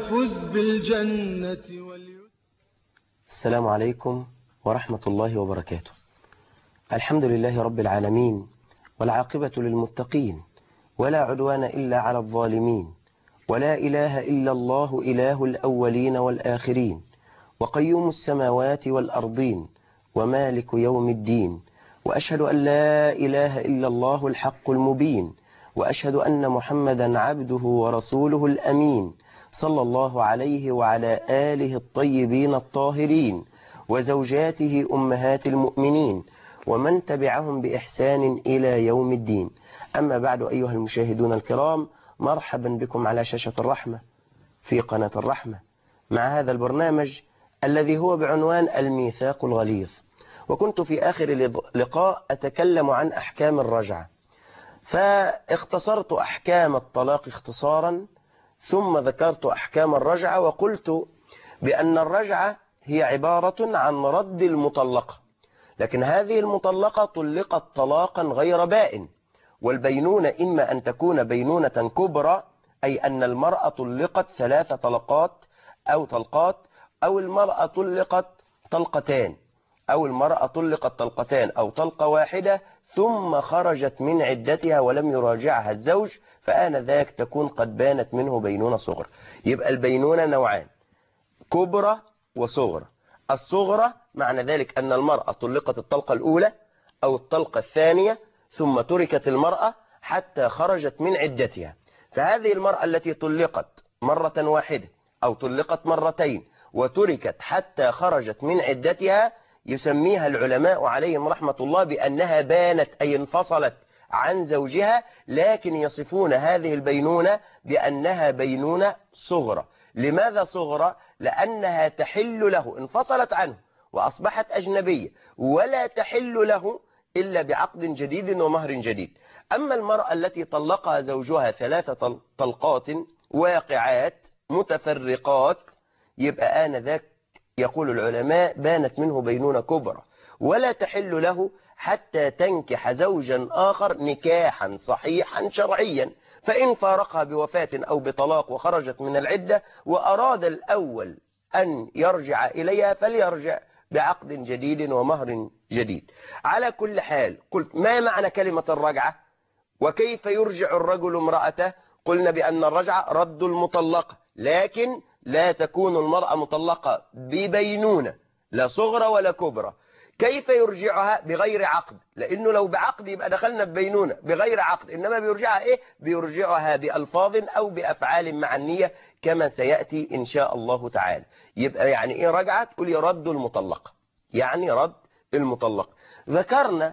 يفز بالجنة السلام عليكم ورحمة الله وبركاته. الحمد لله رب العالمين، والعاقبة للمتقين، ولا عدوان إلا على الظالمين، ولا إله إلا الله إله الأولين والآخرين، وقيوم السماوات والأرضين، ومالك يوم الدين، وأشهد أن لا إله إلا الله الحق المبين، وأشهد أن محمدا عبده ورسوله الأمين، صلى الله عليه وعلى آله الطيبين الطاهرين، وزوجاته أمهات المؤمنين، ومن تبعهم بإحسان إلى يوم الدين. أما بعد، أيها المشاهدون الكرام، مرحبا بكم على شاشة الرحمة في قناة الرحمة مع هذا البرنامج الذي هو بعنوان الميثاق الغليظ. وكنت في آخر لقاء أتكلم عن أحكام الرجعة، فاختصرت أحكام الطلاق اختصارا، ثم ذكرت أحكام الرجعة، وقلت بأن الرجعة هي عبارة عن رد المطلقة، لكن هذه المطلقة طلقت طلاقا غير بائن، والبينونة إما أن تكون بينونة كبرى، أي أن المرأة طلقت 3 طلقات أو طلقات، أو المرأة طلقت طلقتان، أو المرأة طلقت طلقتان أو طلقة واحدة ثم خرجت من عدتها ولم يراجعها الزوج، فآنذاك تكون قد بانت منه بينونة صغرى. يبقى البينونة نوعان، كبرى وصغرى. الصغرى معنى ذلك أن المرأة طلقت الطلقة الأولى أو الطلقة الثانية ثم تركت المرأة حتى خرجت من عدتها، فهذه المرأة التي طلقت مرة واحدة أو طلقت مرتين وتركت حتى خرجت من عدتها يسميها العلماء عليهم رحمة الله بأنها بانت، أي انفصلت عن زوجها، لكن يصفون هذه البينونة بأنها بينونة صغرى. لماذا صغرى؟ لأنها تحل له، انفصلت عنه وأصبحت أجنبية، ولا تحل له إلا بعقد جديد ومهر جديد. أما المرأة التي طلقها زوجها 3 طلقات واقعات متفرقات، يبقى آنذاك يقول العلماء بانت منه بينونة كبرى، ولا تحل له حتى تنكح زوجا آخر نكاحا صحيحا شرعيا. فإن فارقها بوفاة أو بطلاق وخرجت من العدة وأراد الأول أن يرجع إليها فليرجع بعقد جديد ومهر جديد. على كل حال، قلت ما معنى كلمة الرجعة وكيف يرجع الرجل امرأته؟ قلنا بأن الرجعة رد المطلقة، لكن لا تكون المرأة مطلقة ببينونة لا صغرى ولا كبرى. كيف يرجعها؟ بغير عقد، لأنه لو بعقد يبقى دخلنا ببينونة، بغير عقد. إنما بيرجعها إيه؟ بيرجعها بألفاظ أو بأفعال مع النية كما سيأتي إن شاء الله تعالى. يبقى يعني إيه رجعة؟ تقول يرد المطلقة، يعني رد المطلقة. ذكرنا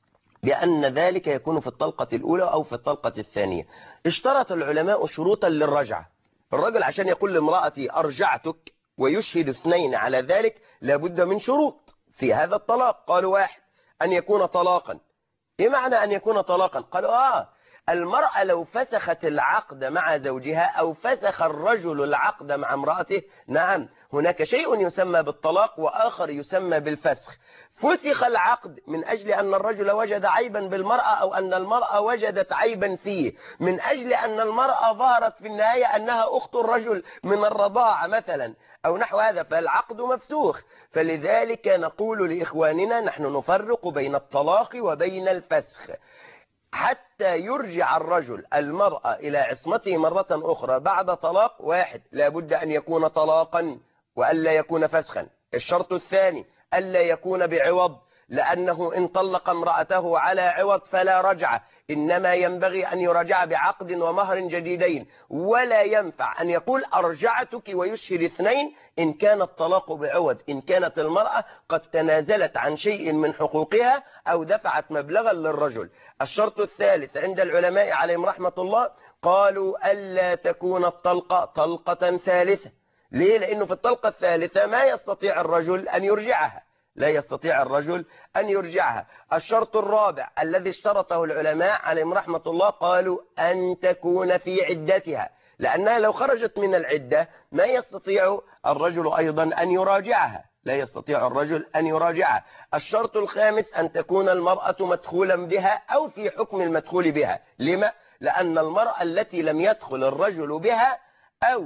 بأن ذلك يكون في الطلقة الأولى أو في الطلقة الثانية. اشترط العلماء شروطا للرجعة. الرجل عشان يقول لامرأتي أرجعتك ويشهد 2 على ذلك لابد من شروط في هذا الطلاق. قالوا 1 أن يكون طلاقا. إيه معنى أن يكون طلاقا؟ قالوا المرأة لو فسخت العقد مع زوجها أو فسخ الرجل العقد مع امرأته، نعم هناك شيء يسمى بالطلاق وآخر يسمى بالفسخ. فسخ العقد من أجل أن الرجل وجد عيبا بالمرأة أو أن المرأة وجدت عيبا فيه، من أجل أن المرأة ظهرت في النهاية أنها أخت الرجل من الرضاعة مثلا أو نحو هذا، فالعقد مفسوخ. فلذلك نقول لإخواننا نحن نفرق بين الطلاق وبين الفسخ. حتى يرجع الرجل المرأة إلى عصمته مرة أخرى بعد طلاق 1 لابد أن يكون طلاقا وألا يكون فسخا. الشرط الثاني ألا يكون بعوض، لأنه إن طلق امرأته على عوض فلا رجعة، إنما ينبغي أن يرجع بعقد ومهر جديدين. ولا ينفع أن يقول أرجعتك ويشهد 2 إن كان الطلاق بعوض، إن كانت المرأة قد تنازلت عن شيء من حقوقها أو دفعت مبلغا للرجل. الشرط الثالث عند العلماء عليهم رحمة الله قالوا ألا تكون الطلقة طلقة ثالثة. ليه؟ لأنه في الطلقة الثالثة ما يستطيع الرجل أن يرجعها، لا يستطيع الرجل أن يرجعها. الشرط الرابع الذي اشترطه العلماء عليهم رحمة الله قالوا أن تكون في عدتها، لأنها لو خرجت من العدة ما يستطيع الرجل أيضا أن يراجعها، لا يستطيع الرجل أن يراجعها. الشرط الخامس أن تكون المرأة مدخولا بها أو في حكم المدخول بها. لما؟ لأن المرأة التي لم يدخل الرجل بها أو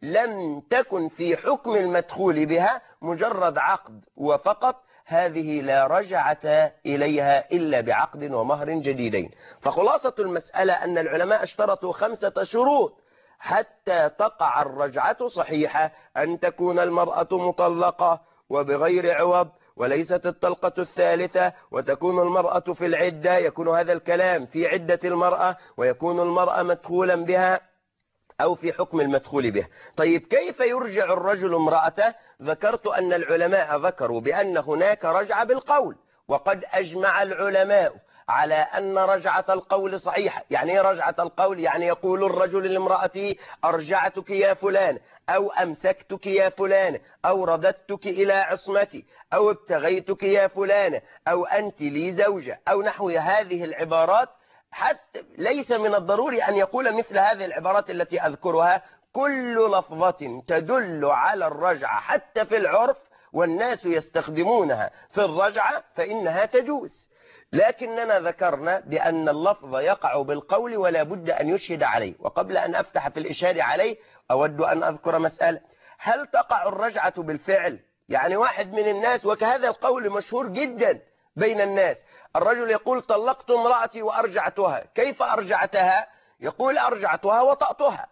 لم تكن في حكم المدخول بها، مجرد عقد وفقط، هذه لا رجعة إليها إلا بعقد ومهر جديدين. فخلاصة المسألة أن العلماء اشترطوا 5 شروط حتى تقع الرجعة صحيحة: أن تكون المرأة مطلقة وبغير عوض وليست الطلقة الثالثة، وتكون المرأة في العدة، يكون هذا الكلام في عدة المرأة، ويكون المرأة مدخولا بها أو في حكم المدخول به. طيب كيف يرجع الرجل امرأته؟ ذكرت أن العلماء ذكروا بأن هناك رجعة بالقول، وقد أجمع العلماء على أن رجعة القول صحيحة. يعني ايه رجعة القول؟ يعني يقول الرجل لامرأته: أرجعتك يا فلان، أو أمسكتك يا فلان، أو رددتك إلى عصمتي، أو ابتغيتك يا فلان، أو أنت لي زوجة، أو نحو هذه العبارات. حتى ليس من الضروري أن يقول مثل هذه العبارات التي أذكرها. كل لفظة تدل على الرجعة حتى في العرف والناس يستخدمونها في الرجعة فإنها تجوز، لكننا ذكرنا بأن اللفظ يقع بالقول ولا بد أن يشهد عليه. وقبل أن أفتح في الإشهاد عليه أود أن أذكر مسألة: هل تقع الرجعة بالفعل؟ يعني واحد من الناس، وكهذا القول مشهور جدا بين الناس، الرجل يقول: طلقت امرأتي وأرجعتها. كيف أرجعتها؟ يقول: أرجعتها وطأتها،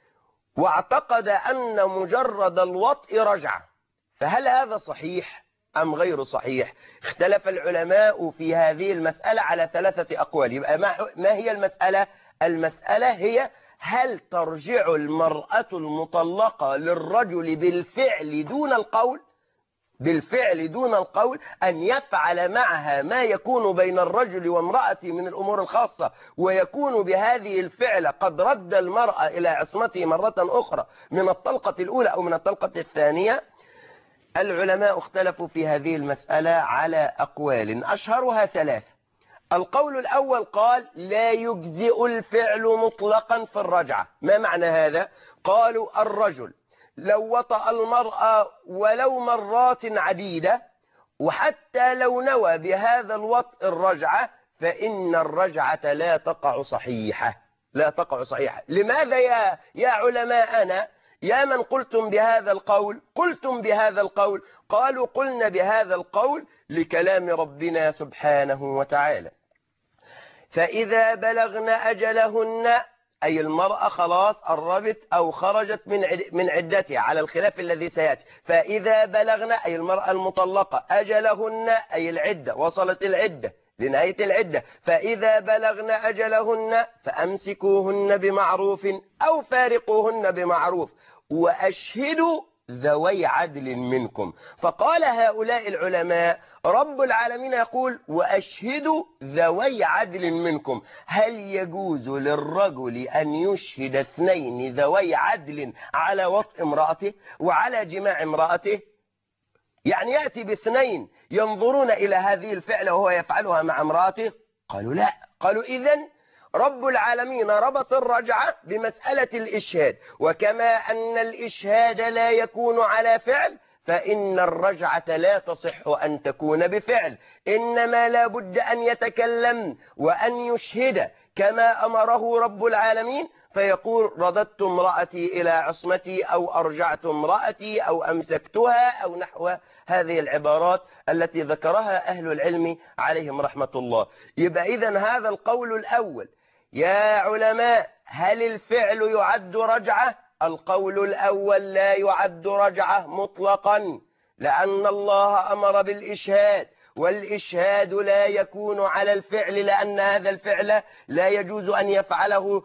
واعتقد أن مجرد الوطء رجعة. فهل هذا صحيح أم غير صحيح؟ اختلف العلماء في هذه المسألة على 3 أقوال. يبقى ما هي المسألة؟ المسألة هي: هل ترجع المرأة المطلقة للرجل بالفعل دون القول؟ بالفعل دون القول، أن يفعل معها ما يكون بين الرجل وامرأته من الأمور الخاصة، ويكون بهذه الفعل قد رد المرأة إلى عصمته مرة أخرى من الطلقة الأولى أو من الطلقة الثانية. العلماء اختلفوا في هذه المسألة على أقوال، أشهرها 3. القول الأول قال: لا يجزئ الفعل مطلقا في الرجعة. ما معنى هذا؟ قالوا: الرجل لو وطأ المرأة ولو مرات عديدة، وحتى لو نوى بهذا الوطء الرجعة، فإن الرجعة لا تقع صحيحة. لا تقع صحيحة. لماذا يا علماءنا، يا من قلتم بهذا القول، قلتم بهذا القول؟ قالوا: قلنا بهذا القول لكلام ربنا سبحانه وتعالى: فإذا بلغن أجلهن، أي المرأة خلاص قربت أو خرجت من عدتها على الخلاف الذي سيأتي. فإذا بلغن أي المرأة المطلقة، أجلهن أي العدة، وصلت العدة لنهاية العدة. فإذا بلغن أجلهن فأمسكوهن بمعروف أو فارقوهن بمعروف وأشهدوا ذوي عدل منكم. فقال هؤلاء العلماء: رب العالمين يقول: وأشهدوا ذوي عدل منكم. هل يجوز للرجل أن يشهد 2 ذوي عدل على وطء امرأته وعلى جماع امرأته؟ يعني يأتي ب2 ينظرون إلى هذه الفعلة وهو يفعلها مع امرأته؟ قالوا لا. قالوا: إذن رب العالمين ربط الرجعة بمسألة الإشهاد، وكما أن الإشهاد لا يكون على فعل، فإن الرجعة لا تصح أن تكون بفعل، إنما لا بد أن يتكلم وأن يشهد كما أمره رب العالمين، فيقول: رددت امرأتي إلى عصمتي، أو أرجعت امرأتي، أو أمسكتها، أو نحو هذه العبارات التي ذكرها أهل العلم عليهم رحمة الله. يبقى إذن هذا القول الأول. يا علماء، هل الفعل يعد رجعة؟ القول الأول: لا يعد رجعة مطلقا، لأن الله أمر بالإشهاد، والإشهاد لا يكون على الفعل، لأن هذا الفعل لا يجوز أن يفعله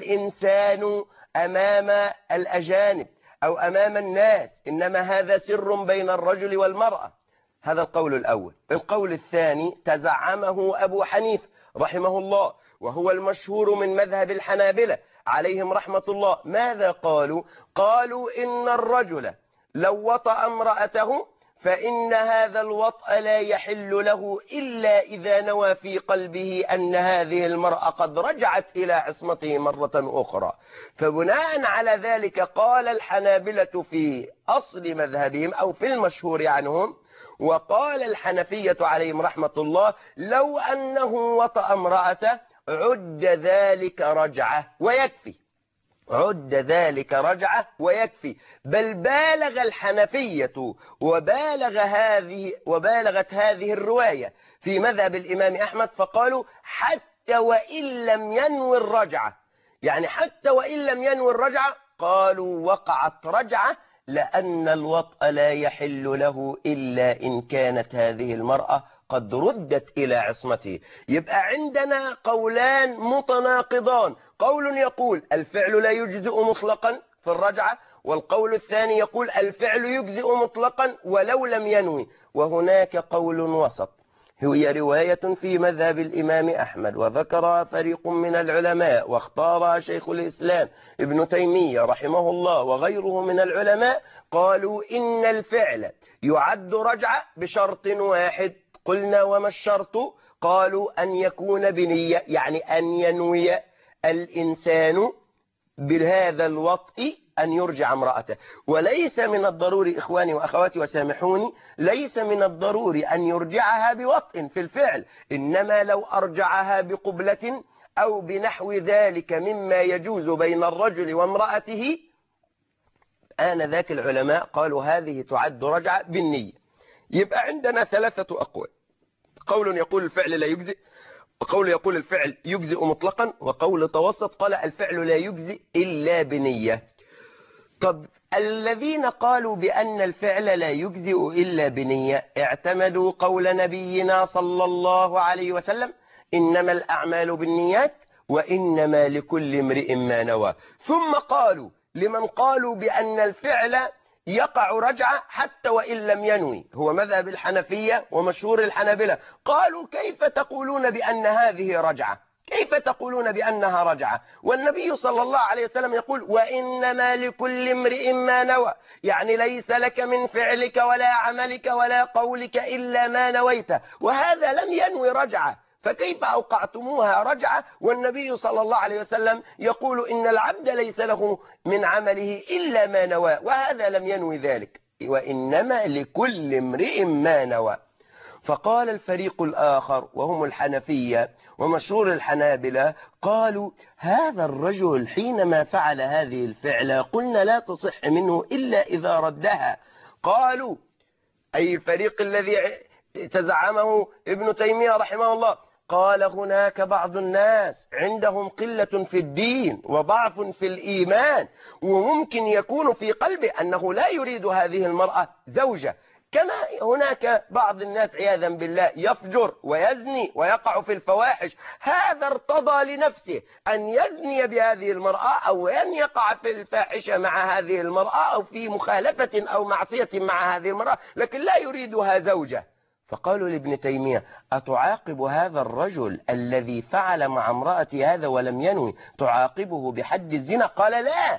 الإنسان أمام الأجانب أو أمام الناس، إنما هذا سر بين الرجل والمرأة. هذا القول الأول. القول الثاني تزعمه أبو حنيفة رحمه الله، وهو المشهور من مذهب الحنابلة عليهم رحمة الله. ماذا قالوا؟ قالوا: إن الرجل لو وطأ امرأته فإن هذا الوطأ لا يحل له إلا إذا نوى في قلبه أن هذه المرأة قد رجعت إلى عصمته مرة أخرى. فبناء على ذلك قال الحنابلة في أصل مذهبهم أو في المشهور عنهم، وقال الحنفية عليهم رحمة الله: لو أنه وطأ امرأته عد ذلك رجعة ويكفي. عد ذلك رجعة ويكفي. بل بالغ الحنفية وبالغت هذه الرواية في مذهب الإمام أحمد، فقالوا حتى وإن لم ينوي الرجعة، يعني حتى وإن لم ينوي الرجعة قالوا وقعت رجعة، لأن الوطأ لا يحل له إلا إن كانت هذه المرأة قد ردت إلى عصمته. يبقى عندنا قولان متناقضان، قول يقول الفعل لا يجزئ مطلقا في الرجعة، والقول الثاني يقول الفعل يجزئ مطلقا ولو لم ينوي. وهناك قول وسط، هي رواية في مذهب الإمام أحمد وذكرها فريق من العلماء واختارها شيخ الإسلام ابن تيمية رحمه الله وغيره من العلماء، قالوا إن الفعل يعد رجعة بشرط واحد. قلنا وما الشرط؟ قالوا أن يكون بنية، يعني أن ينوي الإنسان بهذا الوطء أن يرجع امرأته. وليس من الضروري إخواني وأخواتي وسامحوني، ليس من الضروري أن يرجعها بوطء في الفعل، إنما لو أرجعها بقبلة أو بنحو ذلك مما يجوز بين الرجل وامرأته، آنذاك العلماء قالوا هذه تعد رجعة بالنية. يبقى عندنا ثلاثة أقوال، قول يقول الفعل لا يجزئ، وقول يقول الفعل يجزئ مطلقا، وقول توسط قال الفعل لا يجزئ إلا بنية. طب الذين قالوا بأن الفعل لا يجزئ إلا بنية اعتمدوا قول نبينا صلى الله عليه وسلم إنما الأعمال بالنيات وإنما لكل امرئ ما نوى. ثم قالوا لمن قالوا بأن الفعل يقع رجعة حتى وإن لم ينوي، هو مذهب الحنفية ومشهور الحنابلة، قالوا كيف تقولون بأن هذه رجعة؟ كيف تقولون بأنها رجعة والنبي صلى الله عليه وسلم يقول وإنما لكل امرئ ما نوى، يعني ليس لك من فعلك ولا عملك ولا قولك إلا ما نويته، وهذا لم ينوي رجعة، فكيف أوقعتموها رجعة والنبي صلى الله عليه وسلم يقول إن العبد ليس له من عمله إلا ما نوى، وهذا لم ينوي ذلك، وإنما لكل امرئ ما نوى. فقال الفريق الآخر وهم الحنفية ومشهور الحنابلة، قالوا هذا الرجل حينما فعل هذه الفعلة قلنا لا تصح منه إلا إذا ردها. قالوا أي الفريق الذي تزعمه ابن تيمية رحمه الله، قال هناك بعض الناس عندهم قلة في الدين وضعف في الإيمان، وممكن يكون في قلبه أنه لا يريد هذه المرأة زوجة، كما هناك بعض الناس عياذا بالله يفجر ويزني ويقع في الفواحش، هذا ارتضى لنفسه أن يزني بهذه المرأة أو أن يقع في الفاحشة مع هذه المرأة أو في مخالفة أو معصية مع هذه المرأة، لكن لا يريدها زوجة. فقالوا لابن تيمية أتعاقب هذا الرجل الذي فعل مع امرأة هذا ولم ينوي تعاقبه بحد الزنا؟ قال لا،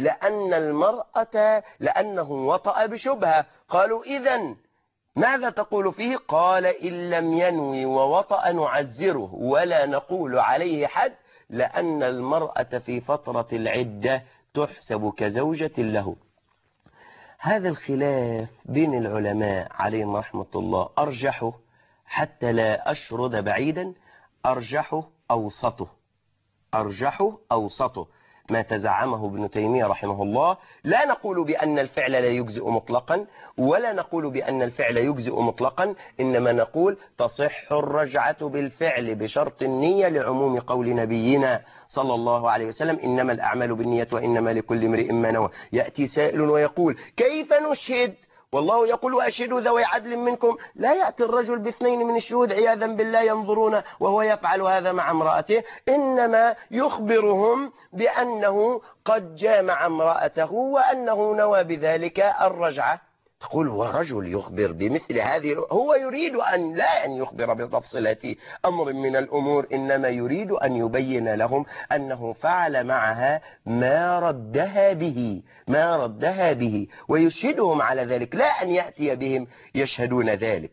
لأنه وطأ بشبهة. قالوا إذن ماذا تقول فيه؟ قال إن لم ينوي ووطأ نعزره ولا نقول عليه حد، لأن المرأة في فترة العدة تحسب كزوجة له. هذا الخلاف بين العلماء عليهم رحمة الله أرجحه، حتى لا أشرد بعيدا، أرجحه أوسطه ما تزعمه ابن تيمية رحمه الله. لا نقول بأن الفعل لا يجزئ مطلقا ولا نقول بأن الفعل يجزئ مطلقا، إنما نقول تصح الرجعة بالفعل بشرط النية لعموم قول نبينا صلى الله عليه وسلم إنما الأعمال بالنية وإنما لكل امرئ ما نوى. يأتي سائل ويقول كيف نشهد والله يقول وأشهدوا ذوي عدل منكم؟ لا يأتي الرجل باثنين من الشهود عياذا بالله ينظرون وهو يفعل هذا مع امرأته، إنما يخبرهم بأنه قد جامع امرأته وأنه نوى بذلك الرجعة. تقول ورجل يخبر بمثل هذه، هو يريد أن لا أن يخبر بتفصيلات أمر من الأمور، إنما يريد أن يبين لهم أنه فعل معها ما ردها به ويشهدهم على ذلك، لا أن يأتي بهم يشهدون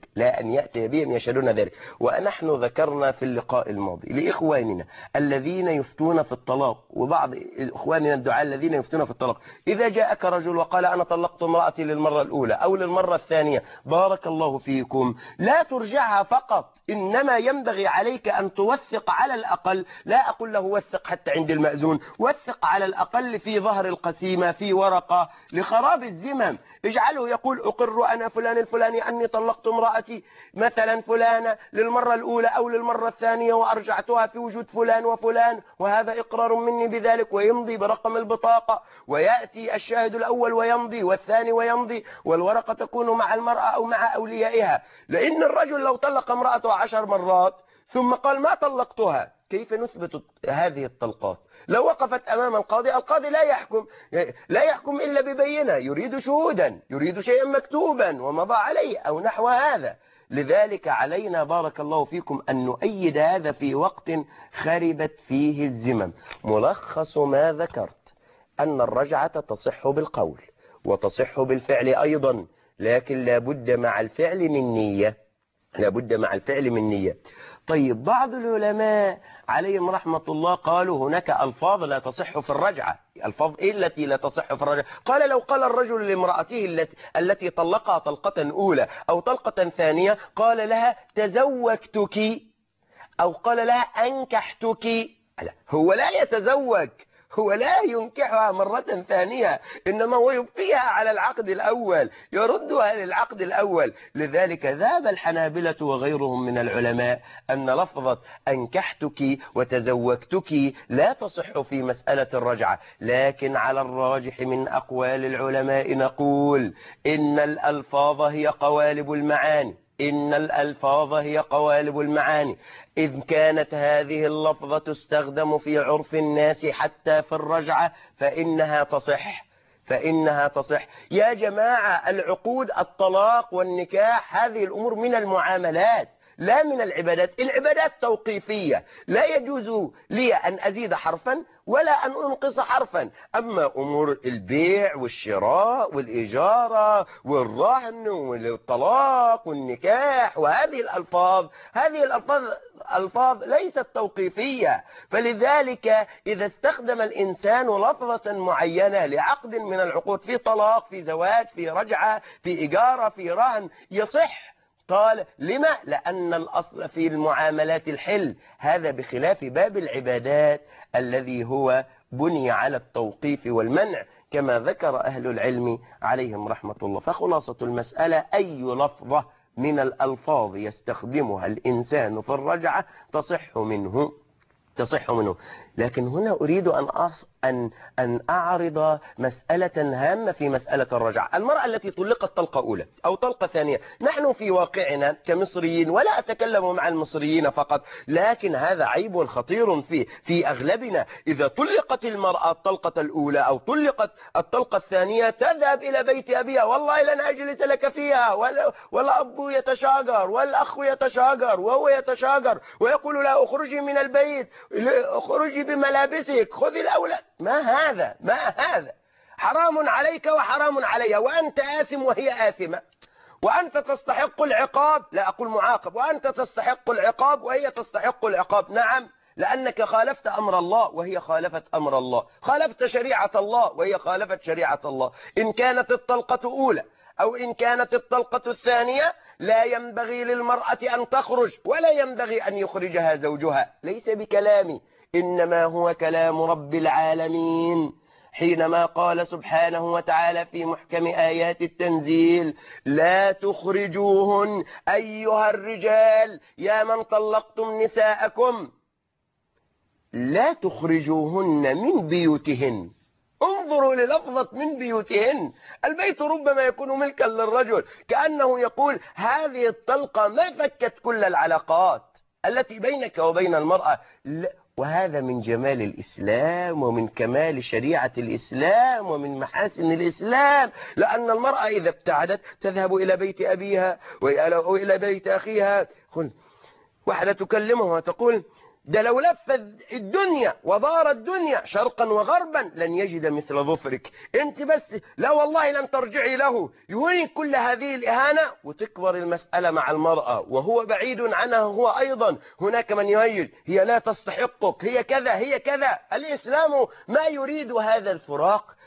ذلك. ونحن ذكرنا في اللقاء الماضي لإخواننا الذين يفتون في الطلاق وبعض إخواننا الدعاء الذين يفتون في الطلاق، إذا جاءك رجل وقال أنا طلقت امرأتي للمرة الأولى أو للمرة الثانية، بارك الله فيكم، لا ترجعها فقط، إنما ينبغي عليك أن توثق على الأقل، لا أقول له وثق حتى عند المأذون، وثق على الأقل في ظهر القسيمة في ورقة لخراب الذمم. اجعله يقول أقر أنا فلان الفلاني أني طلقت امرأتي مثلا فلانة للمرة الأولى أو للمرة الثانية وأرجعتها في وجود فلان وفلان، وهذا إقرار مني بذلك، ويمضي برقم البطاقة، ويأتي الشاهد الأول ويمضي والثاني ويمضي، والورقة تكون مع المرأة أو مع أوليائها. لأن الرجل لو طلق امرأته 10 مرات ثم قال ما طلقتها، كيف نثبت هذه الطلقات؟ لو وقفت أمام القاضي لا يحكم إلا ببينة، يريد شهودا، يريد شيئا مكتوبا ومضى عليه أو نحو هذا. لذلك علينا بارك الله فيكم أن نؤيد هذا في وقت خربت فيه الذمم. ملخص ما ذكرت أن الرجعة تصح بالقول وتصح بالفعل أيضا، لكن لابد مع الفعل من نية، لابد مع الفعل من نية. طيب بعض العلماء عليهم رحمة الله قالوا هناك ألفاظ لا تصح في الرجعة. ألفاظ إيه التي لا تصح في الرجعة؟ قال لو قال الرجل لامرأته التي طلقها طلقة أولى أو طلقة ثانية، قال لها تزوجتك أو قال لها أنكحتك، لا، هو لا يتزوج، هو لا ينكحها مرة ثانية، إنما هو يبقيها على العقد الأول، يردها للعقد الأول. لذلك ذهب الحنابلة وغيرهم من العلماء أن لفظة أنكحتك وتزوجتك لا تصح في مسألة الرجعة، لكن على الراجح من أقوال العلماء نقول إن الألفاظ هي قوالب المعاني، إن الألفاظ هي قوالب المعاني. إذ كانت هذه اللفظة تستخدم في عرف الناس حتى في الرجعة فإنها تصح، فإنها تصح. يا جماعة العقود، الطلاق والنكاح، هذه الأمور من المعاملات لا من العبادات. العبادات توقيفية، لا يجوز لي أن أزيد حرفا ولا أن أنقص حرفا. أما أمور البيع والشراء والإجارة والرهن والطلاق والنكاح وهذه الألفاظ، هذه الألفاظ ليست توقيفية. فلذلك إذا استخدم الإنسان لفظة معينة لعقد من العقود، في طلاق، في زواج، في رجعة، في إجارة، في رهن، يصح. قال لما؟ لأن الأصل في المعاملات الحل، هذا بخلاف باب العبادات الذي هو بني على التوقيف والمنع كما ذكر أهل العلم عليهم رحمة الله. فخلاصة المسألة أي لفظة من الألفاظ يستخدمها الإنسان في الرجعة تصح منه. لكن هنا أريد أن أعرض مسألة هامة في مسألة الرجعة. المرأة التي طلقت طلقة أولى أو طلقة ثانية، نحن في واقعنا كمصريين، ولا أتكلم مع المصريين فقط، لكن هذا عيب خطير في أغلبنا. إذا طلقت المرأة الطلقة الأولى أو طلقت الطلقة الثانية تذهب إلى بيت أبيها، والله لن أجلس لك فيها، والأب يتشاجر والأخ يتشاجر وهو يتشاجر ويقول لا أخرجي من البيت، اخرجي بملابسك، خذي الأولاد. ما هذا؟ حرام عليك وحرام علي، وأنت آثم وهي آثمة، وأنت تستحق العقاب، لا أقول معاقب، وأنت تستحق العقاب وهي تستحق العقاب. نعم، لأنك خالفت أمر الله وهي خالفت أمر الله، خالفت شريعة الله وهي خالفت شريعة الله. إن كانت الطلقة أولى أو إن كانت الطلقة الثانية لا ينبغي للمرأة أن تخرج ولا ينبغي أن يخرجها زوجها، ليس بكلامي، إنما هو كلام رب العالمين حينما قال سبحانه وتعالى في محكم آيات التنزيل: لا تخرجوهن أيها الرجال يا من طلقتم نساءكم، لا تخرجوهن من بيوتهن. انظروا للفظة من بيوتهن. البيت ربما يكون ملكا للرجل، كأنه يقول هذه الطلقة ما فكت كل العلاقات التي بينك وبين المرأة. وهذا من جمال الإسلام ومن كمال شريعة الإسلام ومن محاسن الإسلام، لأن المرأة إذا ابتعدت تذهب إلى بيت أبيها وإلى بيت أخيها. واحدة تكلمها وتقول ده لو لف الدنيا ودار الدنيا شرقا وغربا لن يجد مثل ظفرك، انت بس لا والله لن ترجعي له، يهين كل هذه الإهانة وتكبر المسألة مع المرأة وهو بعيد عنها. هو أيضا هناك من يهيج، هي لا تستحقك، هي كذا هي كذا. الإسلام ما يريد هذا الفراق،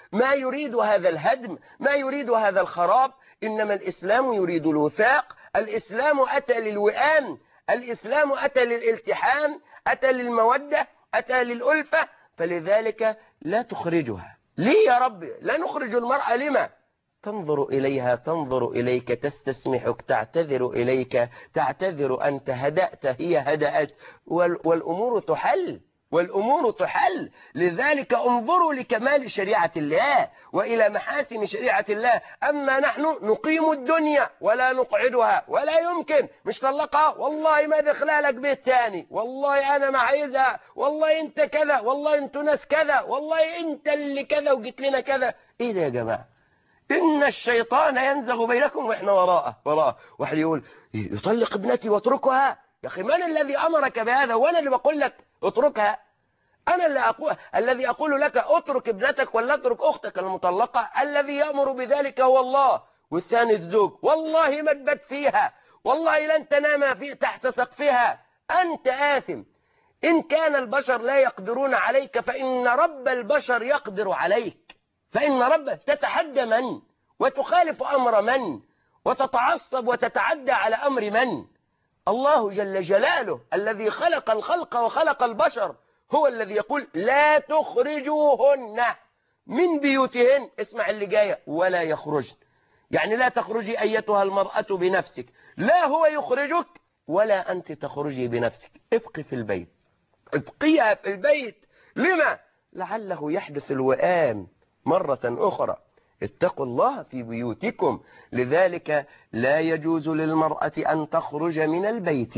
ما يريد هذا الهدم، ما يريد هذا الخراب. إنما الإسلام يريد الوفاق، الإسلام أتى للوئام، الإسلام أتى للالتحام، أتى للمودة، أتى للألفة. فلذلك لا تخرجها. ليه يا رب لا نخرج المرأة؟ لما؟ تنظر إليها، تنظر إليك، تستسمحك، تعتذر إليك، تعتذر أنت، هدأت هي هدأت، والأمور تحل، والأمور تحل. لذلك انظروا لكمال شريعة الله وإلى محاسن شريعة الله. أما نحن نقيم الدنيا ولا نقعدها، ولا يمكن. مش طلقها، والله ما دخلها لك بيت تاني، والله أنا ما عايزها، والله أنت كذا، والله أنتوا ناس كذا، والله أنت اللي كذا وجيت لنا كذا. إيه ده يا جماعة؟ إن الشيطان ينزغ بينكم وإحنا وراءه. واحد يقول يطلق ابنتي واتركها. يا أخي من الذي أمرك بهذا؟ وأنا اللي بقول لك اتركها؟ أنا الذي أقول لك اترك ابنتك ولا اترك أختك المطلقة؟ الذي يأمر بذلك هو الله. والثاني الزوج، والله ما تبت فيها، والله لن تنام في تحت سقفها، أنت آثم. إن كان البشر لا يقدرون عليك فإن رب البشر يقدر عليك. فإن ربك تتحدى من؟ وتخالف أمر من؟ وتتعصب وتتعدى على أمر من؟ الله جل جلاله الذي خلق الخلق وخلق البشر هو الذي يقول لا تخرجوهن من بيوتهن. اسمع اللي جاية، ولا يخرجن. يعني لا تخرجي أيتها المرأة بنفسك، لا هو يخرجك ولا أنت تخرجي بنفسك. ابقي في البيت، ابقيها في البيت. لما؟ لعله يحدث الوئام مرة أخرى. اتقوا الله في بيوتكم. لذلك لا يجوز للمرأة أن تخرج من البيت.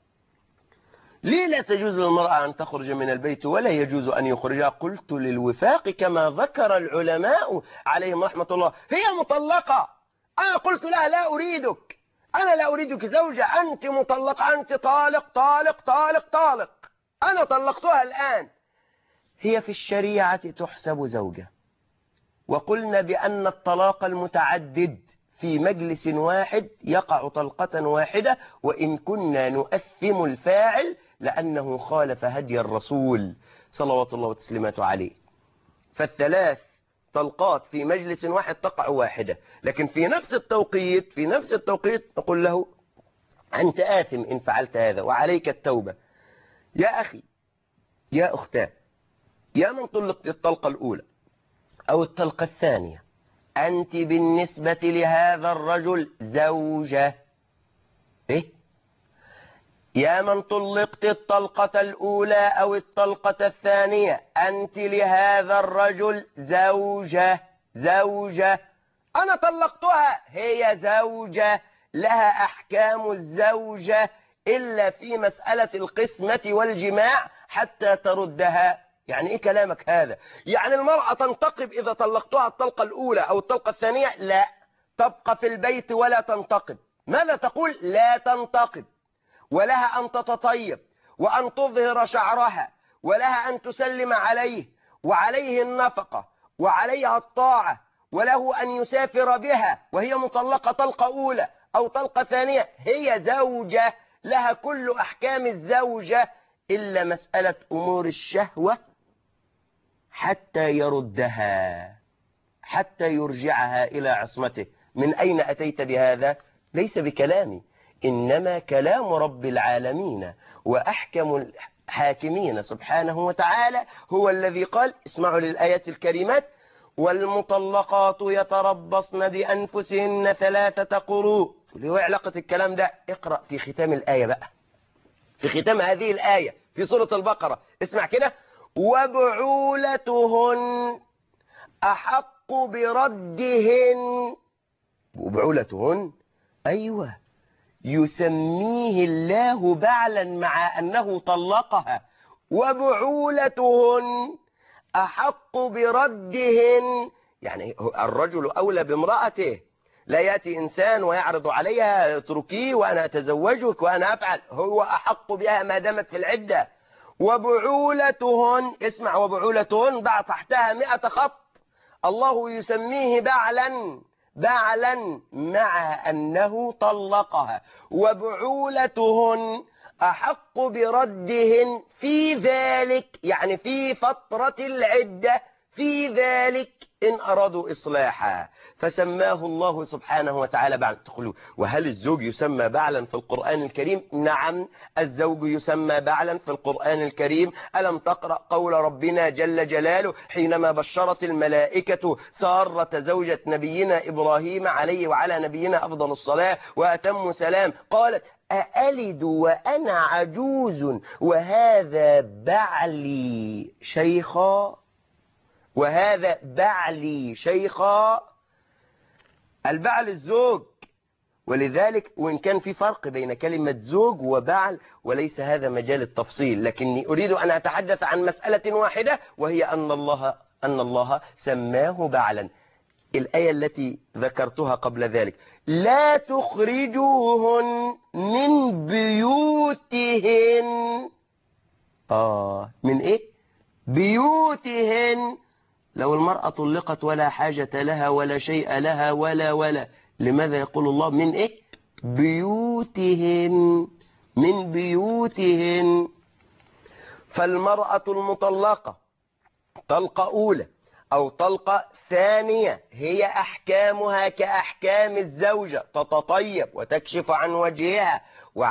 ليه لا تجوز للمرأة أن تخرج من البيت ولا يجوز أن يخرجها؟ قلت للوفاق كما ذكر العلماء عليهم رحمة الله. هي مطلقة، أنا قلت لها لا أريدك، أنا لا أريدك زوجة، أنت مطلقة، أنت طالق طالق طالق طالق، أنا طلقتها الآن. هي في الشريعة تحسب زوجة. وقلنا بأن الطلاق المتعدد في مجلس واحد يقع طلقة واحدة، وإن كنا نؤثم الفاعل لأنه خالف هدي الرسول صلوات الله وتسليماته عليه. فالثلاث طلقات في مجلس واحد تقع واحدة، لكن في نفس التوقيت نقول له أنت آثم إن فعلت هذا وعليك التوبة. يا أخي، يا أختاه، يا من طلقت الطلقة الأولى أو الطلقة الثانية، أنت بالنسبة لهذا الرجل زوجة. إيه؟ يا من طلقت الطلقة الأولى أو الطلقة الثانية، أنت لهذا الرجل زوجة. أنا طلقتها، هي زوجة، لها أحكام الزوجة إلا في مسألة القسمة والجماع حتى تردها. يعني إيه كلامك هذا؟ يعني المرأة تنتقب إذا طلقتها الطلقة الأولى أو الطلقة الثانية؟ لا، تبقى في البيت ولا تنتقب. ماذا تقول؟ لا تنتقب، ولها أن تتطيب وأن تظهر شعرها، ولها أن تسلم عليه، وعليه النفقة، وعليها الطاعة، وله أن يسافر بها وهي مطلقة طلقة أولى أو طلقة ثانية. هي زوجة، لها كل أحكام الزوجة إلا مسألة أمور الشهوة حتى يردها، حتى يرجعها إلى عصمته. من أين أتيت بهذا؟ ليس بكلامي، إنما كلام رب العالمين وأحكم الحاكمين سبحانه وتعالى هو الذي قال. اسمعوا للآيات الكريمات: والمطلقات يتربصن بأنفسهن 3 قروء. هو علاقة الكلام ده؟ اقرأ في ختام الآية بقى، في ختام هذه الآية في سورة البقرة. اسمع كده: وبعولتهن أحق بردهن. وبعولتهن، أيوة، يسميه الله بعلا مع أنه طلقها. وبعولتهن أحق بردهن، يعني الرجل أولى بامرأته. لا يأتي إنسان ويعرض عليها اتركيه وأنا أتزوجك وأنا أفعل، هو أحق بها ما دامت في العدة. وبعولتهن، اسمع، وبعولتهن ضع تحتها 100 خط. الله يسميه بعلا مع أنه طلقها. وبعولتهن أحق بردهن في ذلك، يعني في فترة العدة، في ذلك إن أرادوا إصلاحا، فسماه الله سبحانه وتعالى بعلا. تقولوا وهل الزوج يسمى بعلا في القرآن الكريم؟ نعم، الزوج يسمى بعلا في القرآن الكريم. ألم تقرأ قول ربنا جل جلاله حينما بشرت الملائكة سارة زوجة نبينا إبراهيم عليه وعلى نبينا أفضل الصلاة وأتم السلام، قالت أألد وأنا عجوز وهذا بعلي شيخا؟ وهذا بعلي شيخا. البعل الزوج، ولذلك وإن كان في فرق بين كلمة زوج وبعل وليس هذا مجال التفصيل، لكني أريد أن أتحدث عن مسألة واحدة، وهي أن الله سماه بعلا. الآية التي ذكرتها قبل ذلك، لا تخرجوهن من بيوتهن. من إيه؟ بيوتهن. لو المرأة طلقت ولا حاجة لها ولا شيء لها ولا لماذا يقول الله من إيه؟ بيوتهن، من بيوتهن. فالمرأة المطلقة طلقة أولى أو طلقة ثانية هي أحكامها كأحكام الزوجة، تتطيب وتكشف عن وجهها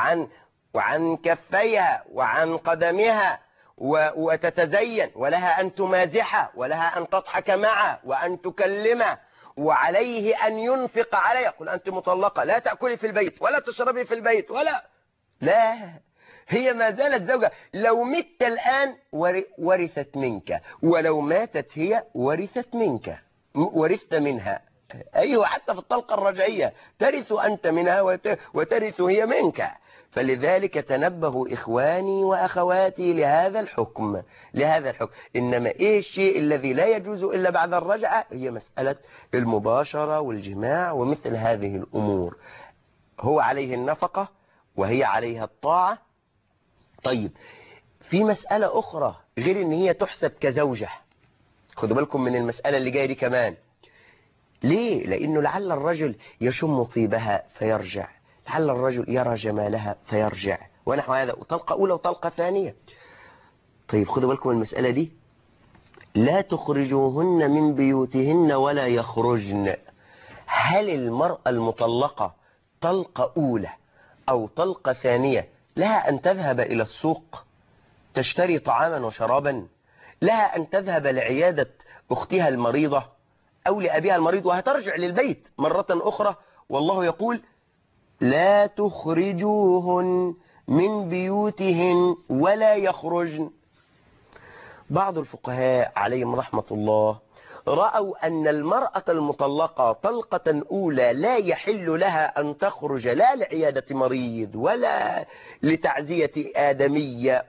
وعن كفيها وعن قدمها وتتزين، ولها أن تمازحه ولها أن تضحك معه وأن تكلمه، وعليه أن ينفق عليه. يقول أنت مطلقة، لا تأكلي في البيت ولا تشربي في البيت لا، هي ما زالت زوجة. لو مت الآن ورثت منك، ولو ماتت هي ورثت منك، ورثت منها. أيوة، حتى في الطلقة الرجعية ترث أنت منها وترث هي منك. فلذلك تنبهوا إخواني وأخواتي لهذا الحكم. إنما إيه الشيء الذي لا يجوز إلا بعد الرجعة؟ هي مسألة المباشرة والجماع ومثل هذه الأمور. هو عليه النفقة وهي عليها الطاعة. طيب، في مسألة أخرى غير إن هي تحسب كزوجة. خدوا بالكم من المسألة اللي جاية دي كمان. ليه؟ لأنه لعل الرجل يشم طيبها فيرجع، لعل الرجل يرى جمالها فيرجع ونحو هذا، وطلقة أولى وطلقة ثانية. طيب خدوا بالكم من المسألة دي، لا تخرجوهن من بيوتهن ولا يخرجن. هل المرأة المطلقة طلقة أولى أو طلقة ثانية لها أن تذهب إلى السوق تشتري طعاما وشرابا؟ لها أن تذهب لعيادة أختها المريضة أو لأبيها المريض وهترجع للبيت مرة أخرى؟ والله يقول لا تخرجوهن من بيوتهن ولا يخرجن. بعض الفقهاء عليهم رحمة الله رأوا أن المرأة المطلقة طلقة أولى لا يحل لها أن تخرج لا لعيادة مريض ولا لتعزية آدمية،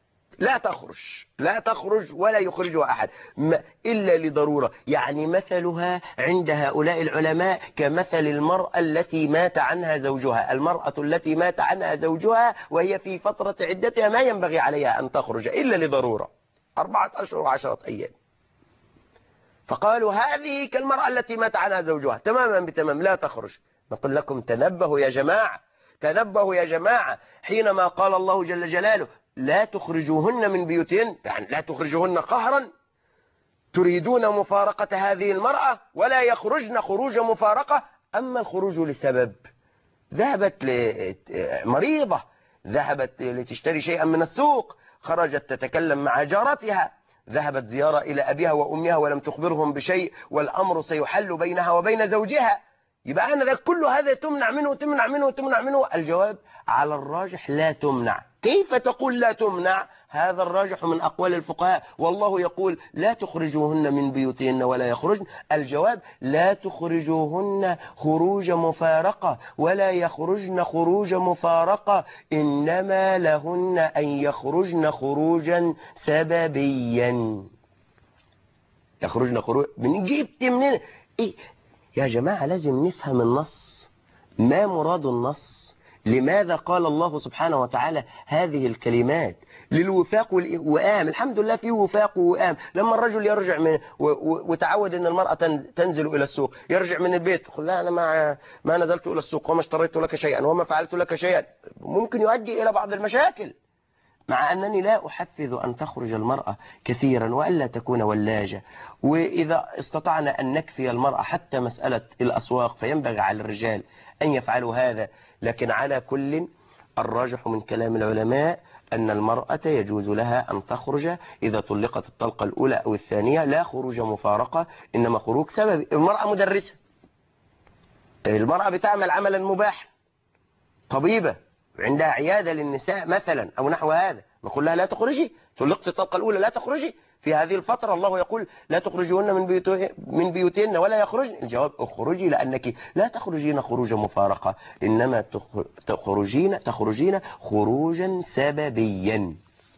لا تخرج ولا يخرجها أحد إلا لضرورة. يعني مثلها عند هؤلاء العلماء كمثل المرأة التي مات عنها زوجها. المرأة التي مات عنها زوجها وهي في فترة عدتها ما ينبغي عليها أن تخرج إلا لضرورة، 4 أشهر و10 أيام. فقالوا هذه كالمرأة التي مات عنها زوجها تماما بتمام، لا تخرج. نقول لكم تنبهوا يا جماعة، تنبهوا يا جماعة. حينما قال الله جل جلاله لا تخرجوهن من بيوتهن، يعني لا تخرجوهن قهرا، تريدون مفارقة هذه المرأة، ولا يخرجن خروج مفارقة. أما الخروج لسبب، ذهبت مريضة، ذهبت لتشتري شيئا من السوق، خرجت تتكلم مع جارتها، ذهبت زيارة إلى أبيها وأمها ولم تخبرهم بشيء، والأمر سيحل بينها وبين زوجها، يبقى أنا كل هذا تمنع منه. الجواب على الراجح لا تمنع. كيف تقول لا تمنع؟ هذا الراجح من أقوال الفقهاء، والله يقول لا تخرجوهن من بيوتهن ولا يخرجن. الجواب لا تخرجوهن خروج مفارقة ولا يخرجن خروج مفارقة، إنما لهن أن يخرجن خروجا سببيا. يخرجن خروج من جبت منين؟ إيه يا جماعة؟ لازم نفهم النص، ما مراد النص؟ لماذا قال الله سبحانه وتعالى هذه الكلمات؟ للوفاق والوئام. الحمد لله في وفاق ووئام. لما الرجل يرجع وتعود أن المرأة تنزل إلى السوق، يرجع من البيت يقول لا أنا ما نزلت إلى السوق وما اشتريت لك شيئا وما فعلت لك شيئا، ممكن يؤدي إلى بعض المشاكل. مع أنني لا أحفز أن تخرج المرأة كثيرا وألا تكون ولاجة، وإذا استطعنا أن نكفي المرأة حتى مسألة الأسواق فينبغي على الرجال أن يفعلوا هذا. لكن على كل الراجح من كلام العلماء أن المرأة يجوز لها أن تخرج إذا طلقت الطلقة الأولى أو الثانية، لا خروج مفارقة إنما خروج سببي. المرأة مدرسة، المرأة بتعمل عملا مباح، طبيبة عندها عيادة للنساء مثلا أو نحو هذا، نقول لها لا تخرجي، طلقت الطلقة الأولى لا تخرجي في هذه الفترة، الله يقول لا تخرجون من بيوتهن ولا يخرجن. الجواب اخرجي، لأنك لا تخرجين خروجا مفارقة، إنما تخرجين خروجا سببيا.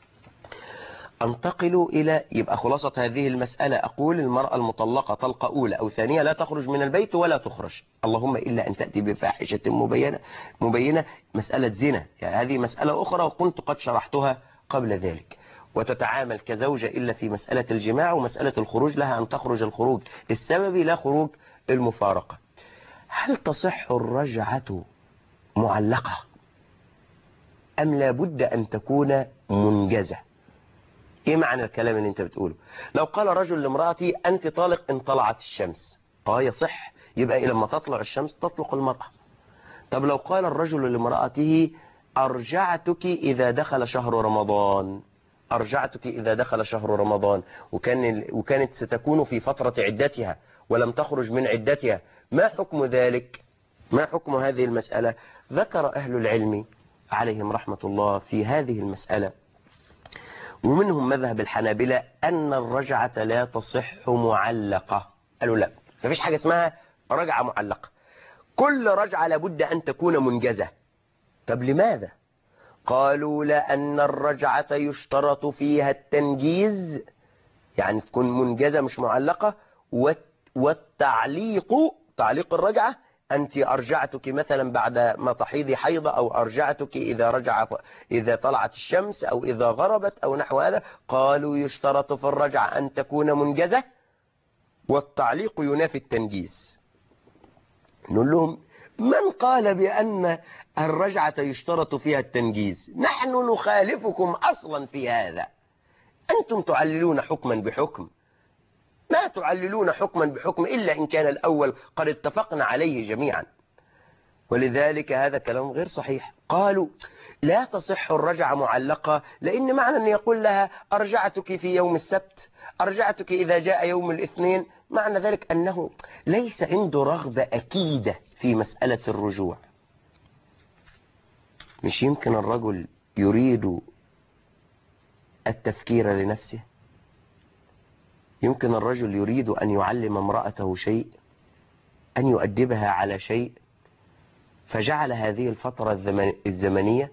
انتقل إلى، يبقى خلاصة هذه المسألة أقول المرأة المطلقة طلقة أولى أو ثانية لا تخرج من البيت ولا تخرج، اللهم إلا أن تأتي بفاحشة مبينة مسألة زنا، يعني هذه مسألة أخرى وكنت قد شرحتها قبل ذلك. وتتعامل كزوجة إلا في مسألة الجماع، ومسألة الخروج لها أن تخرج الخروج السببي لا خروج المفارقة. هل تصح الرجعة معلقة أم لابد أن تكون منجزة؟ ايه معنى الكلام اللي انت بتقوله؟ لو قال رجل لامرأتي انت طالق ان طلعت الشمس، يصح، يبقى لما تطلع الشمس تطلق المرأة. طب لو قال الرجل لامرأته ارجعتك اذا دخل شهر رمضان، ارجعتك اذا دخل شهر رمضان، وكانت ستكون في فترة عدتها ولم تخرج من عدتها، ما حكم ذلك؟ ما حكم هذه المسألة؟ ذكر اهل العلم عليهم رحمة الله في هذه المسألة، ومنهم مذهب الحنابلة أن الرجعة لا تصح معلقة. قالوا لا، مفيش حاجة اسمها رجعة معلقة، كل رجعة لابد أن تكون منجزة. طب لماذا؟ قالوا لأن الرجعة يشترط فيها التنجيز، يعني تكون منجزة مش معلقة، والتعليق، تعليق الرجعة أنت أرجعتك مثلا بعد ما تحيضي حيضة، أو أرجعتك إذا طلعت الشمس أو إذا غربت أو نحو هذا. قالوا يشترط في الرجعة أن تكون منجزة، والتعليق ينافي التنجيز. نقول لهم من قال بأن الرجعة يشترط فيها التنجيز؟ نحن نخالفكم أصلا في هذا، أنتم تعللون حكما بحكم، ما تعللون حكما بحكم إلا إن كان الأول قد اتفقنا عليه جميعا، ولذلك هذا كلام غير صحيح. قالوا لا تصح الرجعة معلقة، لأن معنى أن يقول لها أرجعتك في يوم السبت، أرجعتك إذا جاء يوم الاثنين، معنى ذلك أنه ليس عنده رغبة أكيدة في مسألة الرجوع. مش يمكن الرجل يريد التفكير لنفسه؟ يمكن الرجل يريد أن يعلم امرأته شيء، أن يؤدبها على شيء، فجعل هذه الفترة الزمنية.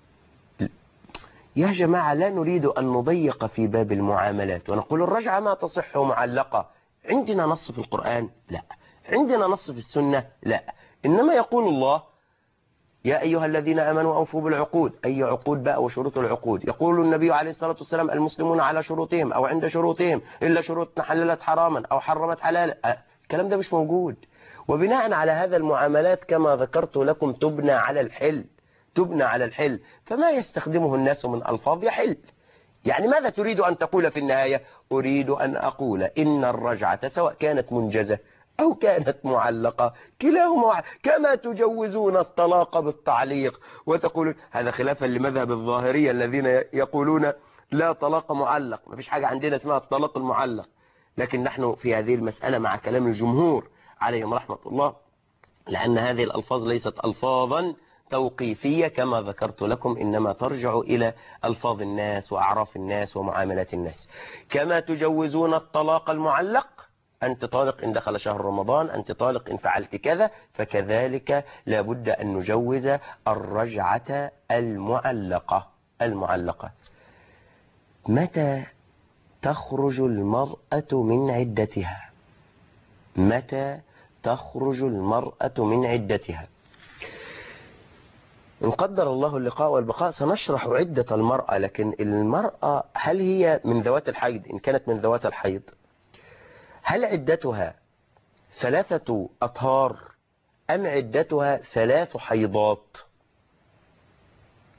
يا جماعة لا نريد أن نضيق في باب المعاملات ونقول الرجعة ما تصح معلقة. عندنا نص في القرآن؟ لا. عندنا نص في السنة؟ لا. إنما يقول الله يا أيها الذين آمنوا أوفوا بالعقود. أي عقود بقى وشروط العقود؟ يقول النبي عليه الصلاة والسلام المسلمون على شروطهم أو عند شروطهم إلا شروط حللت حراما أو حرمت حلالا. الكلام ده مش موجود. وبناء على هذا المعاملات كما ذكرت لكم تبنى على الحل، تبنى على الحل، فما يستخدمه الناس من ألفاظ يحل. يعني ماذا تريد أن تقول في النهاية؟ أريد أن أقول إن الرجعة سواء كانت منجزة أو كانت معلقة كلاهما، كما تجوزون الطلاق بالتعليق وتقولون هذا خلافا لمذهب الظاهرية الذين يقولون لا طلاق معلق، ما فيش حاجة عندنا اسمها الطلاق المعلق. لكن نحن في هذه المسألة مع كلام الجمهور عليهم رحمة الله، لأن هذه الألفاظ ليست ألفاظا توقيفية كما ذكرت لكم، إنما ترجع إلى ألفاظ الناس وأعراف الناس ومعاملات الناس. كما تجوزون الطلاق المعلق، أنت طالق إن دخل شهر رمضان، أنت طالق إن فعلت كذا، فكذلك لابد أن نجوز الرجعة المعلقة. متى تخرج المرأة من عدتها؟ متى تخرج المرأة من عدتها؟ إن قدر الله اللقاء والبقاء سنشرح عدة المرأة، لكن المرأة هل هي من ذوات الحيض؟ إن كانت من ذوات الحيض هل عدتها 3 أطهار أم عدتها 3 حيضات؟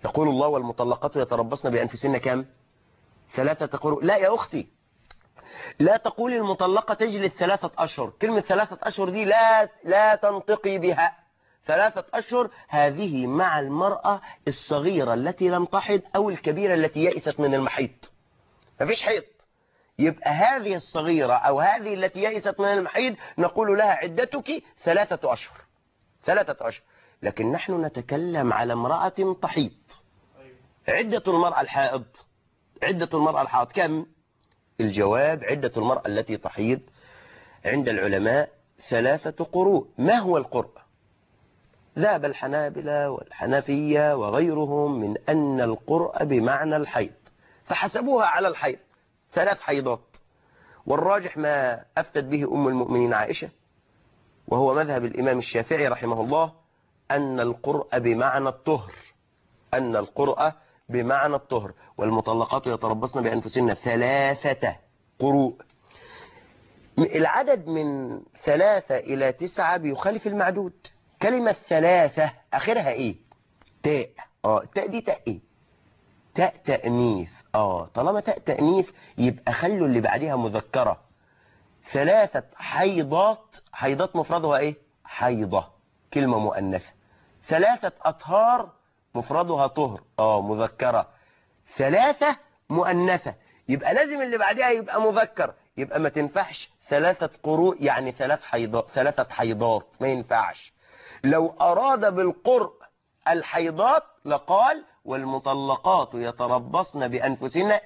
يقول الله والمطلقات يتربصن بأنفسهن كم؟ 3 قروء. لا يا أختي، لا تقولي المطلقة تجلس 3 أشهر. كلمة 3 أشهر دي لا تنطقي بها. 3 أشهر هذه مع المرأة الصغيرة التي لم تحض أو الكبيرة التي يئست من المحيض. مفيش حيض، يبقى هذه الصغيرة أو هذه التي يئست من المحيض نقول لها عدتك 3 أشهر. 3 أشهر. لكن نحن نتكلم على امرأة تحيض. عدة المرأة الحائض، عدة المرأة الحائض كم؟ الجواب: عدة المرأة التي تحيض عند العلماء 3 قروء. ما هو القرء؟ ذهب الحنابلة والحنفية وغيرهم من أن القرء بمعنى الحيض، فحسبوها على الحيض 3 حيضات. والراجح ما أفتت به أم المؤمنين عائشة، وهو مذهب الإمام الشافعي رحمه الله، أن القرء بمعنى الطهر، أن القرء بمعنى الطهر. والمطلقات يتربصن بأنفسهن 3 قروء. العدد من 3 إلى 9 بيخالف المعدود. كلمة 3 آخرها إيه؟ تاء. التاء دي تاء إيه؟ تاء تأنيث. طالما تاء تأنيث يبقى خلوا اللي بعدها مذكرة. 3 حيضات. حيضات مفردها إيه؟ حيضة، كلمة مؤنثة. 3 أطهار مفردها طهر، مذكرة. 3 مؤنثة، يبقى لازم اللي بعدها يبقى مذكر. يبقى ما تنفعش 3 قروء يعني 3 حيضات، ما ينفعش. لو أراد بالقرء الحيضات لقال والمطلقات يتربصن بأنفسهن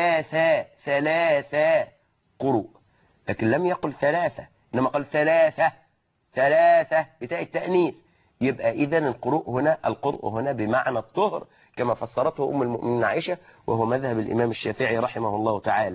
3 قروء، لكن لم يقل 3، إنما قال 3 بتاء التأنيث. يبقى إذن القرء هنا بمعنى الطهر كما فسرته أم المؤمنين عائشة، وهو مذهب الإمام الشافعي رحمه الله تعالى.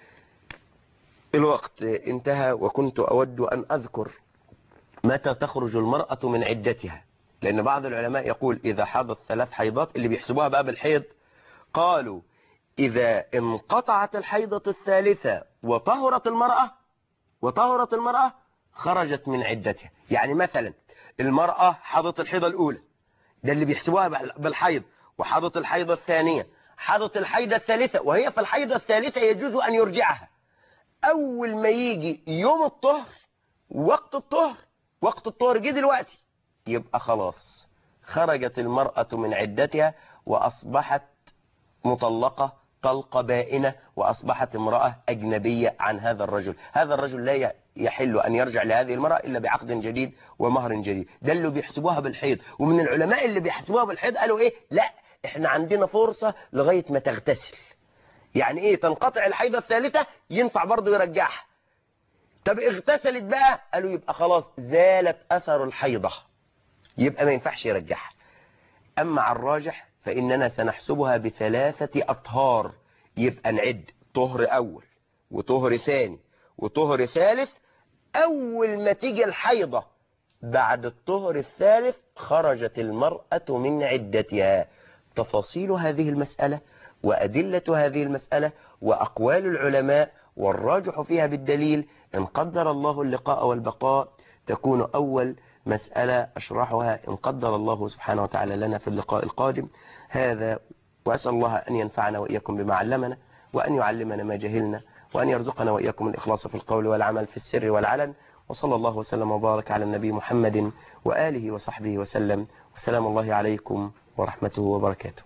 الوقت انتهى، وكنت أود أن أذكر متى تخرج المرأة من عدتها، لأن بعض العلماء يقول إذا حاضت 3 حيضات، اللي بيحسبوها بقى بالحيض، قالوا إذا انقطعت الحيضة الثالثة وطهرت المرأة خرجت من عدتها. يعني مثلا المرأة حاضت الحيضة الأولى، ده اللي بيحسبوها بالحيض، وحاضت الحيضة الثانية، حاضت الحيضة الثالثة، وهي في الحيضة الثالثة يجوز أن يرجعها. أول ما يجي يوم الطهر، وقت الطهر جه دلوقتي، يبقى خلاص خرجت المرأة من عدتها وأصبحت مطلقة طلقة بائنة، وأصبحت امرأة أجنبية عن هذا الرجل. هذا الرجل لا يحل أن يرجع لهذه المرأة إلا بعقد جديد ومهر جديد. ده اللي بيحسبوها بالحيض. ومن العلماء اللي بيحسبوها بالحيض قالوا إيه؟ لا، إحنا عندنا فرصة لغاية ما تغتسل. يعني إيه؟ تنقطع الحيضة الثالثة ينفع برضو يرجعها. طب اغتسلت بقى، قالوا يبقى خلاص زالت أثر الحيضة، يبقى ما ينفعش يرجعها. أما على الراجح فإننا سنحسبها ب3 أطهار. يبقى نعد طهر أول وطهر ثاني وطهر ثالث. أول ما تيجي الحيضة بعد الطهر الثالث خرجت المرأة من عدتها. تفاصيل هذه المسألة وأدلة هذه المسألة وأقوال العلماء والراجح فيها بالدليل، إن قدر الله اللقاء والبقاء تكون أول مسألة أشرحها إن قدر الله سبحانه وتعالى لنا في اللقاء القادم. هذا، وأسأل الله أن ينفعنا وإياكم بما علمنا، وأن يعلمنا ما جهلنا، وأن يرزقنا وإياكم الإخلاص في القول والعمل في السر والعلن. وصلى الله وسلم وبارك على النبي محمد وآله وصحبه وسلم، وسلام الله عليكم ورحمته وبركاته.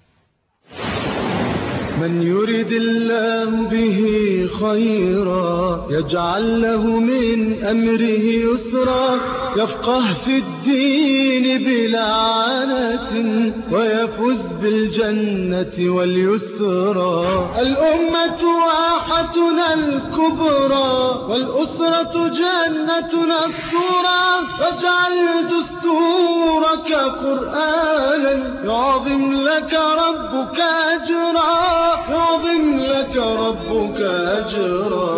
من يرد الله به خيرا يجعل له من أمره يسرا، يفقه في الدين بلا عنة ويفوز بالجنة واليسرى. الأمة واحتنا الكبرى والأسرة جنتنا الصورى، واجعل دستورك قرآنا يعظم لك ربك أجرا، يعظم لك ربك أجرا.